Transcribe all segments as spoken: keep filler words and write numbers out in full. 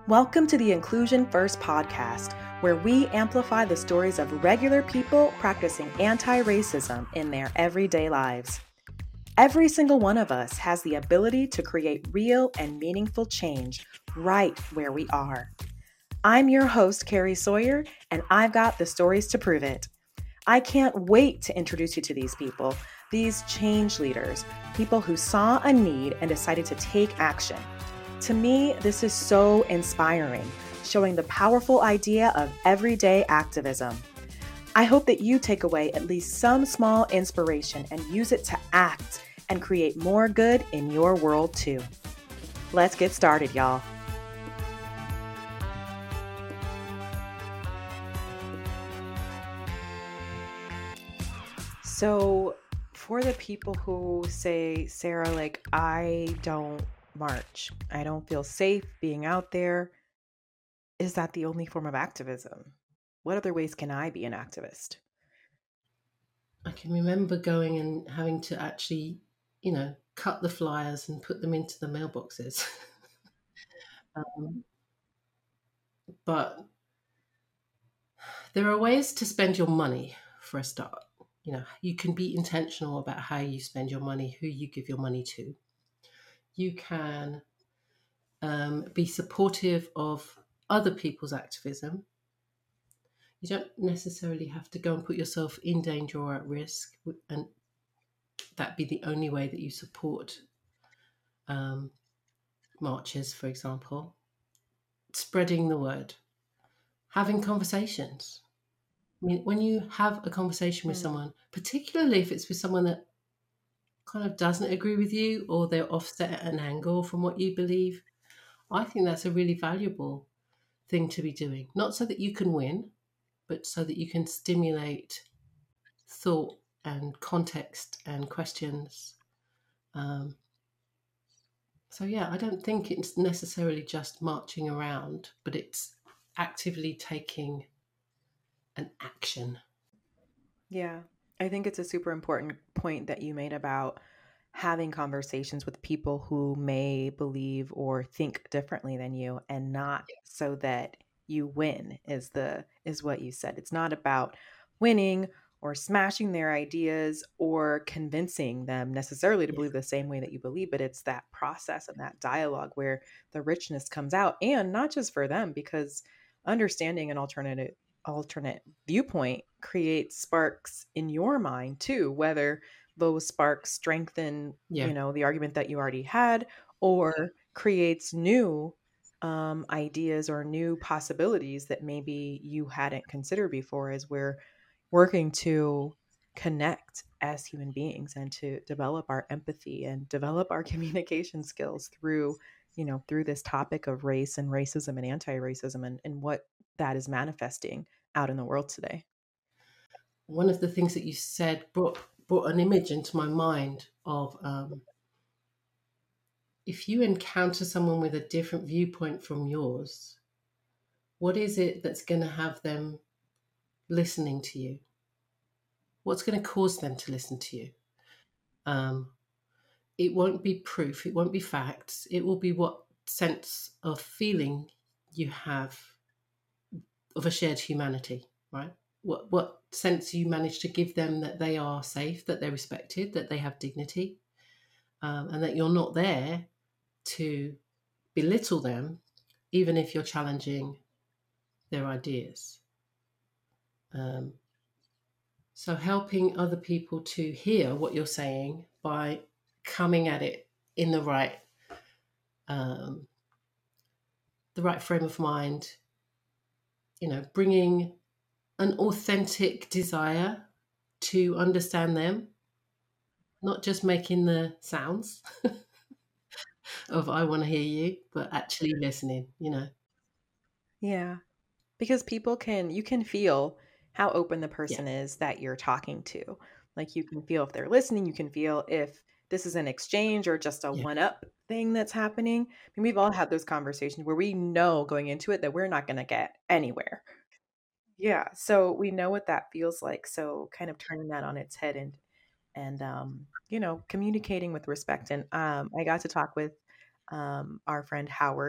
Welcome to the Inclusion First podcast, where we amplify the stories of regular people practicing anti-racism in their everyday lives. Every single one of us has the ability to create real and meaningful change right where we are. I'm your host, Carrie Sawyer, and I've got the stories to prove it. I can't wait to introduce you to these people, these change leaders, people who saw a need and decided to take action. To me, this is so inspiring, showing the powerful idea of everyday activism. I hope that you take away at least some small inspiration and use it to act and create more good in your world too. Let's get started, y'all. So for the people who say, Sarah, like, I don't march, I don't feel safe being out there, is that the only form of activism? What other ways can I be an activist? I can remember going and having to actually, you know, cut the flyers and put them into the mailboxes. um, but there are ways to spend your money for a start. You know, you can be intentional about how you spend your money, who you give your money to. You can um, be supportive of other people's activism. You don't necessarily have to go and put yourself in danger or at risk, and that be the only way that you support um, marches, for example. Spreading the word, having conversations. I mean, when you have a conversation with Mm. someone, particularly if it's with someone that kind of doesn't agree with you or they're offset at an angle from what you believe, I think that's a really valuable thing to be doing. Not so that you can win, but so that you can stimulate thought and context and questions. Um, so, yeah, I don't think it's necessarily just marching around, but it's actively taking an action. Yeah, I think it's a super important point that you made about having conversations with people who may believe or think differently than you, and not so that you win is the is what you said. It's not about winning or smashing their ideas or convincing them necessarily to Yeah. believe the same way that you believe, but it's that process and that dialogue where the richness comes out, and not just for them, because understanding an alternative alternate viewpoint creates sparks in your mind too, whether those sparks strengthen, Yeah. you know, the argument that you already had, or creates new um, ideas or new possibilities that maybe you hadn't considered before, as we're working to connect as human beings and to develop our empathy and develop our communication skills through, you know, through this topic of race and racism and anti-racism, and, and what that is manifesting out in the world today. One of the things that you said brought brought an image into my mind of um, if you encounter someone with a different viewpoint from yours, what is it that's going to have them listening to you? What's going to cause them to listen to you? Um, it won't be proof, it won't be facts, it will be what sense of feeling you have of a shared humanity, right? What what sense you manage to give them that they are safe, that they're respected, that they have dignity, um, and that you're not there to belittle them, even if you're challenging their ideas. Um, so helping other people to hear what you're saying by coming at it in the right um, the right frame of mind, you know, bringing an authentic desire to understand them, not just making the sounds of I want to hear you, but actually listening, you know. Yeah. Because people can, you can feel how open the Yeah. person is that you're talking to. Like, you can feel if they're listening, you can feel if this is an exchange or just a Yeah. one up thing that's happening. I mean, we've all had those conversations where we know going into it that we're not going to get anywhere. Yeah. So we know what that feels like. So kind of turning that on its head and, and, um, you know, communicating with respect. And um, I got to talk with um, our friend Howard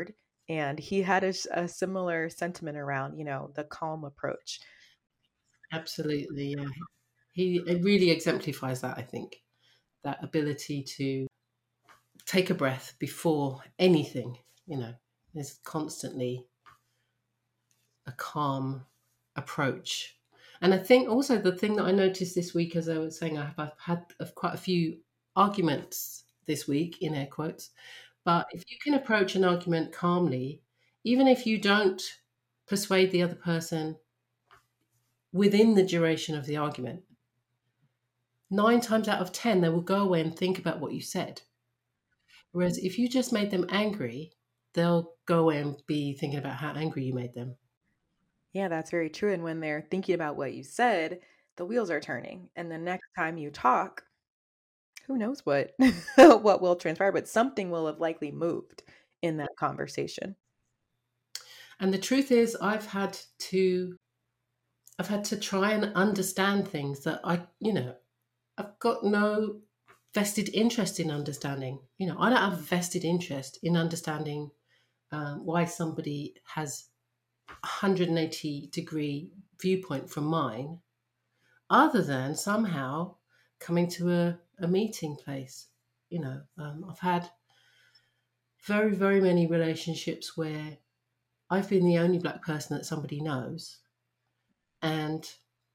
And he had a, a similar sentiment around, you know, the calm approach. Absolutely, yeah. He it really exemplifies that, I think, that ability to take a breath before anything, you know, there's constantly a calm approach. And I think also the thing that I noticed this week, as I was saying, I've, I've had quite a few arguments this week, in air quotes, but if you can approach an argument calmly, even if you don't persuade the other person within the duration of the argument, nine times out of ten, they will go away and think about what you said. Whereas if you just made them angry, they'll go away and be thinking about how angry you made them. Yeah, that's very true. And when they're thinking about what you said, the wheels are turning. And the next time you talk, who knows what what will transpire, but something will have likely moved in that conversation. And the truth is, I've had to I've had to try and understand things that I, you know, I've got no vested interest in understanding. You know, I don't have a vested interest in understanding um, why somebody has a one hundred eighty degree viewpoint from mine, other than somehow coming to a, a meeting place. You know, um, I've had very, very many relationships where I've been the only Black person that somebody knows. And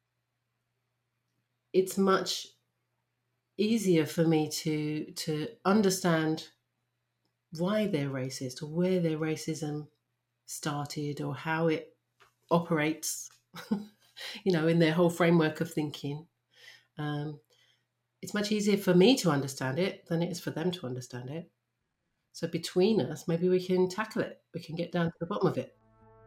it's much easier for me to to understand why they're racist or where their racism started or how it operates, you know, in their whole framework of thinking. Um, it's much easier for me to understand it than it is for them to understand it. So between us, maybe we can tackle it. We can get down to the bottom of it.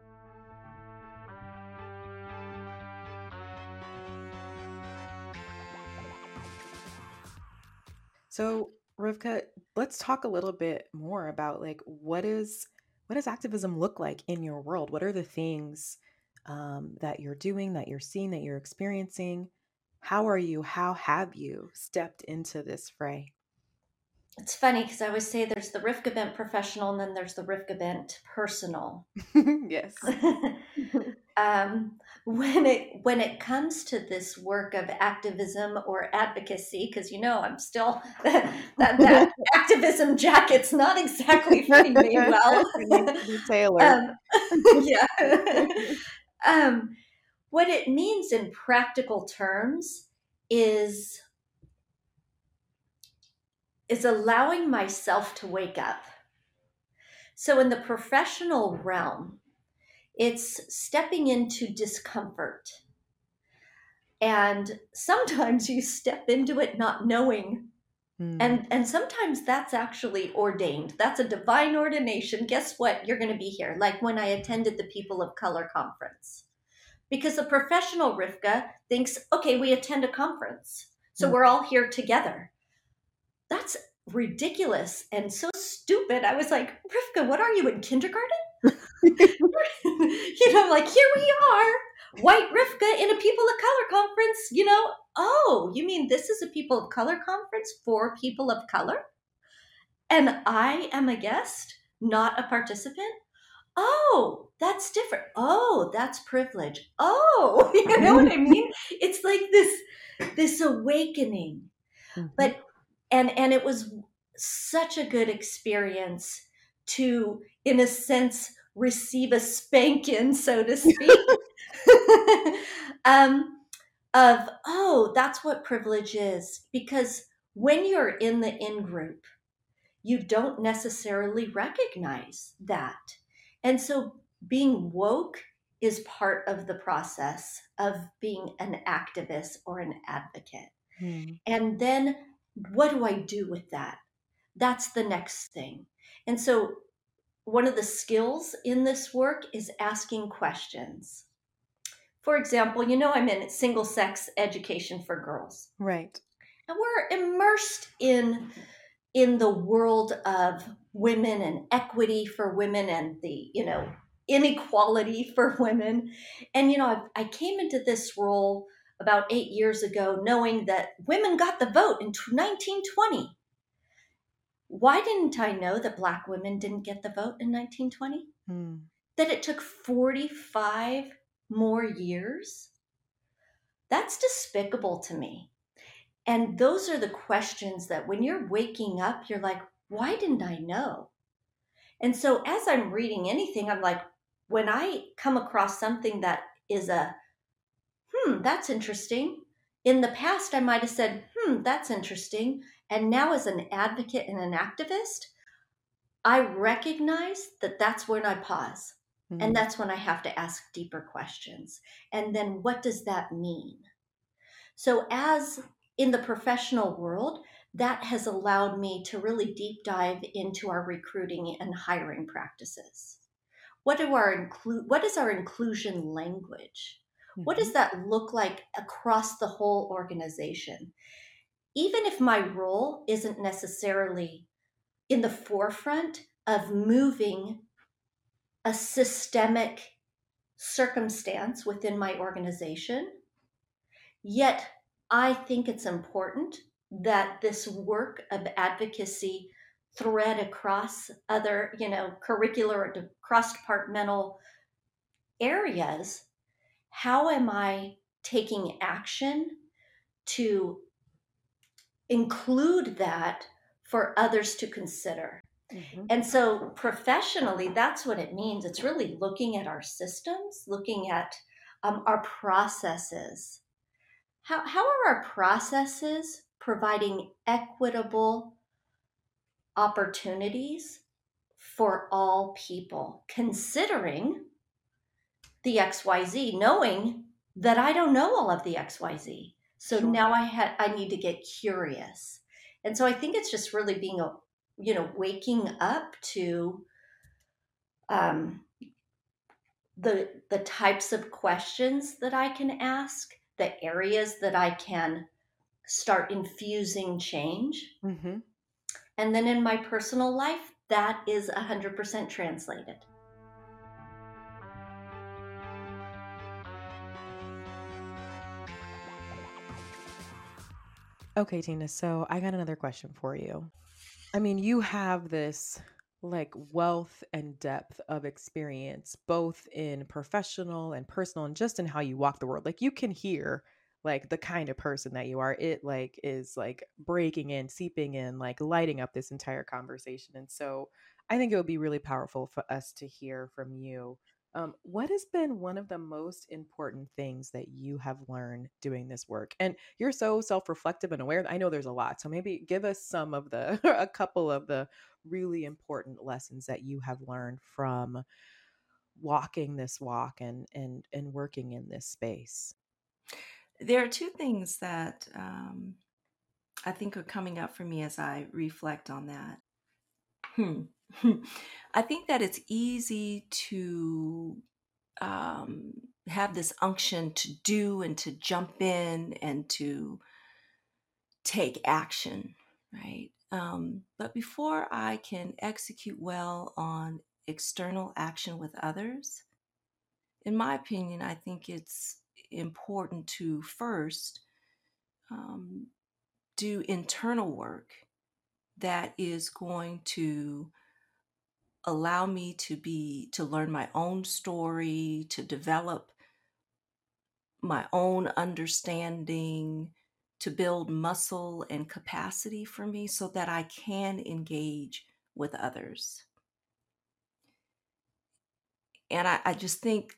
So, Rivka, let's talk a little bit more about like what is what does activism look like in your world? What are the things um, that you're doing, that you're seeing, that you're experiencing? How are you? How have you stepped into this fray? It's funny because I always say there's the Rivka Bent professional and then there's the Rivka Bent personal. Yes. um, when it when it comes to this work of activism or advocacy, because you know I'm still that that activism jacket's not exactly fitting me well. Taylor. um, yeah. um, what it means in practical terms is is allowing myself to wake up. So in the professional realm, it's stepping into discomfort. And sometimes you step into it not knowing. Mm. And, and sometimes that's actually ordained. That's a divine ordination. Guess what? You're going to be here. Like when I attended the People of Color conference. Because the professional Rivka thinks, okay, we attend a conference. So mm. we're all here together. That's ridiculous and so stupid. I was like, Rivka, what are you, in kindergarten? You know, like, here we are, white Rivka in a People of Color conference, you know. Oh, you mean this is a People of Color conference for people of color? And I am a guest, not a participant? Oh, that's different. Oh, that's privilege. Oh, you know what I mean? It's like this, this awakening. Mm-hmm. But And and it was such a good experience to, in a sense, receive a spanking, so to speak, um, of, oh, that's what privilege is. Because when you're in the in-group, you don't necessarily recognize that. And so being woke is part of the process of being an activist or an advocate. Hmm. And then what do I do with that? That's the next thing. And so one of the skills in this work is asking questions. For example, you know, I'm in single sex education for girls. Right. And we're immersed in, in the world of women and equity for women and the, you know, inequality for women. And, you know, I, I came into this role about eight years ago, knowing that women got the vote in nineteen twenty. Why didn't I know that Black women didn't get the vote in nineteen twenty? Mm. that it took forty-five more years. That's despicable to me. And those are the questions that when you're waking up, you're like, why didn't I know? And so as I'm reading anything, I'm like, when I come across something that is a, hmm, that's interesting. In the past, I might have said, hmm, that's interesting. And now, as an advocate and an activist, I recognize that that's when I pause. And Mm. that's when I have to ask deeper questions. And then, what does that mean? So, as in the professional world, that has allowed me to really deep dive into our recruiting and hiring practices. What do our include what is our inclusion language? What Mhm. does that look like across the whole organization? Even if my role isn't necessarily in the forefront of moving a systemic circumstance within my organization, yet I think it's important that this work of advocacy thread across other, you know, curricular or cross-departmental areas. How am I taking action to include that for others to consider? Mhm. And so professionally, that's what it means. It's really looking at our systems, looking at um, our processes. How, how are our processes providing equitable opportunities for all people, considering the X Y Z, knowing that I don't know all of the X Y Z. So Sure. now I had I need to get curious. And so I think it's just really being a, you know, waking up to um, the the types of questions that I can ask, the areas that I can start infusing change. Mhm. And then in my personal life, that is one hundred percent translated. Okay, Tina, so I got another question for you. I mean, you have this like wealth and depth of experience, both in professional and personal, and just in how you walk the world. Like, you can hear like the kind of person that you are. It like is like breaking in, seeping in, like lighting up this entire conversation. And so I think it would be really powerful for us to hear from you. Um, what has been one of the most important things that you have learned doing this work? And you're so self-reflective and aware. I know there's a lot. So maybe give us some of the, a couple of the really important lessons that you have learned from walking this walk and and and working in this space. There are two things that um, I think are coming up for me as I reflect on that. Hmm. I think that it's easy to um, have this unction to do and to jump in and to take action, right? Um, but before I can execute well on external action with others, in my opinion, I think it's important to first um, do internal work that is going to allow me to be to learn my own story, to develop my own understanding, to build muscle and capacity for me so that I can engage with others. And I, I just think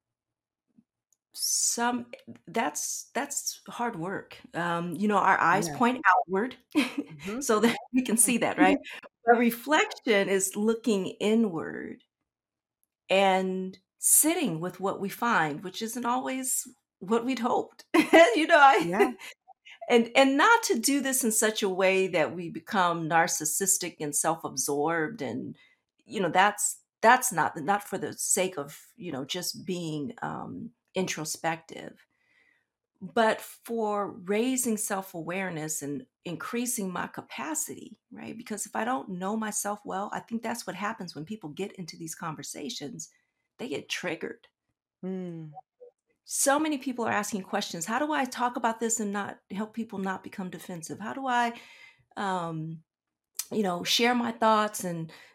some that's that's hard work. Um, you know, our eyes Yeah. point outward Mhm. so that we can see that, right? But reflection is looking inward and sitting with what we find, which isn't always what we'd hoped. you know, Yeah. I and and not to do this in such a way that we become narcissistic and self-absorbed, and you know that's that's not not for the sake of you know just being um introspective, but for raising self-awareness and increasing my capacity, right? Because if I don't know myself well, I think that's what happens when people get into these conversations. They get triggered. Mm. So many people are asking questions. How do I talk about this and not help people not become defensive? How do I um you know share my thoughts and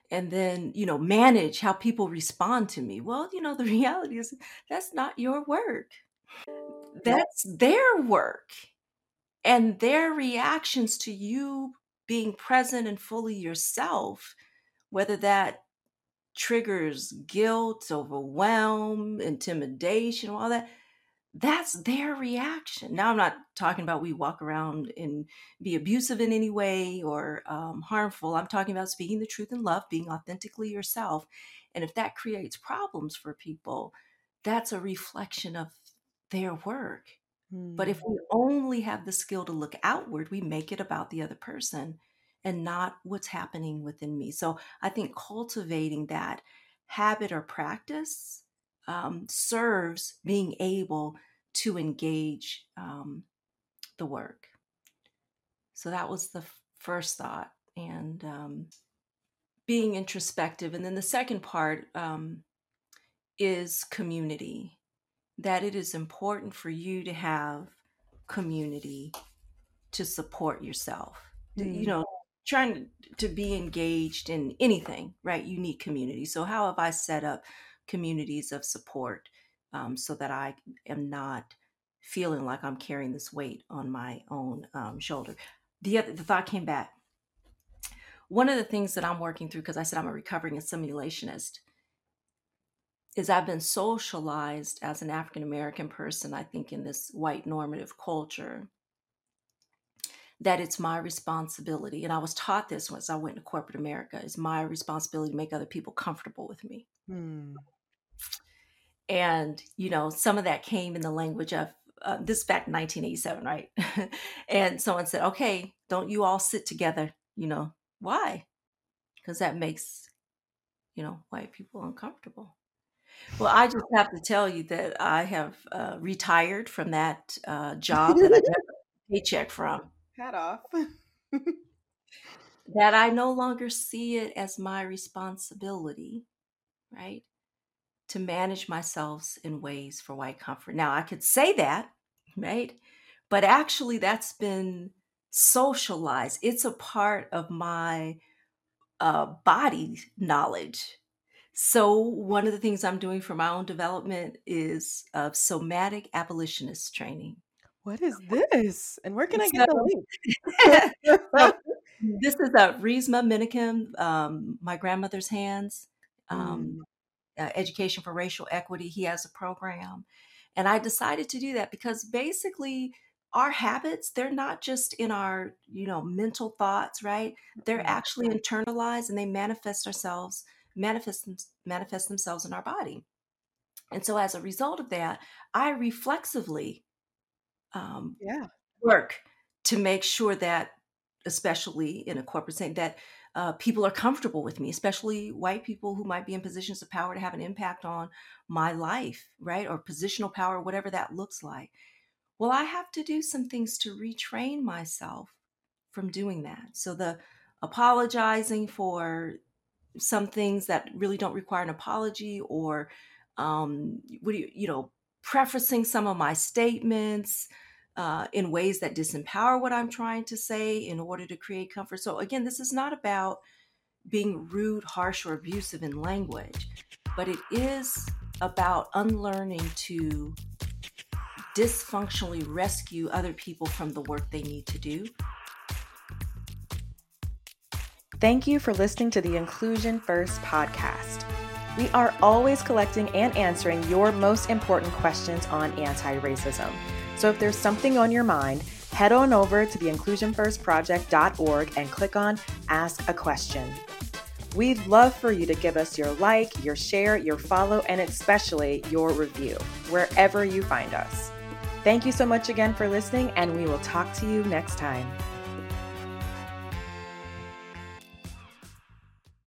and then, you know, manage how people respond to me. Well, you know, the reality is that's not your work. That's their work. And their reactions to you being present and fully yourself, whether that triggers guilt, overwhelm, intimidation, all that, that's their reaction. Now, I'm not talking about we walk around and be abusive in any way or um, harmful. I'm talking about speaking the truth in love, being authentically yourself. And if that creates problems for people, that's a reflection of their work. But if we only have the skill to look outward, we make it about the other person and not what's happening within me. So I think cultivating that habit or practice um, serves being able to engage um, the work. So that was the f- first thought, and um, being introspective. And then the second part um, is community, that it is important for you to have community to support yourself. Mm. You know, trying to be engaged in anything, right? You need community. So how have I set up communities of support um, so that I am not feeling like I'm carrying this weight on my own um, shoulder? The other, the thought came back. One of the things that I'm working through, because I said I'm a recovering assimilationist, is I've been socialized as an African-American person, I think, in this white normative culture, that it's my responsibility. And I was taught this once I went to corporate America. It's my responsibility to make other people comfortable with me. Hmm. And, you know, some of that came in the language of, uh, this back in nineteen eighty-seven, right? And someone said, okay, don't you all sit together? You know, why? Because that makes, you know, white people uncomfortable. Well, I just have to tell you that I have uh, retired from that uh, job that I got a paycheck from. Hat off. That I no longer see it as my responsibility, right, to manage myself in ways for white comfort. Now, I could say that, right, but actually that's been socialized. It's a part of my uh, body knowledge. So one of the things I'm doing for my own development is uh, somatic abolitionist training. What is this? And where can I get the link? So, this is a uh, Resmaa Menakem, um, My Grandmother's Hands, um, mm. uh, Education for Racial Equity. He has a program. And I decided to do that because basically our habits, they're not just in our, you know, mental thoughts, right? They're mm-hmm. actually internalized, and they manifest ourselves, manifest, manifest themselves in our body. And so as a result of that, I reflexively um, yeah. work to make sure that, especially in a corporate setting, that uh, people are comfortable with me, especially white people who might be in positions of power to have an impact on my life, right? Or positional power, whatever that looks like. Well, I have to do some things to retrain myself from doing that. So the apologizing for some things that really don't require an apology, or um, what do you, you know, prefacing some of my statements uh, in ways that disempower what I'm trying to say in order to create comfort. So again, this is not about being rude, harsh, or abusive in language, but it is about unlearning to dysfunctionally rescue other people from the work they need to do. Thank you for listening to the Inclusion First podcast. We are always collecting and answering your most important questions on anti-racism. So if there's something on your mind, head on over to the inclusion first project dot org and click on Ask a Question. We'd love for you to give us your like, your share, your follow, and especially your review, wherever you find us. Thank you so much again for listening, and we will talk to you next time.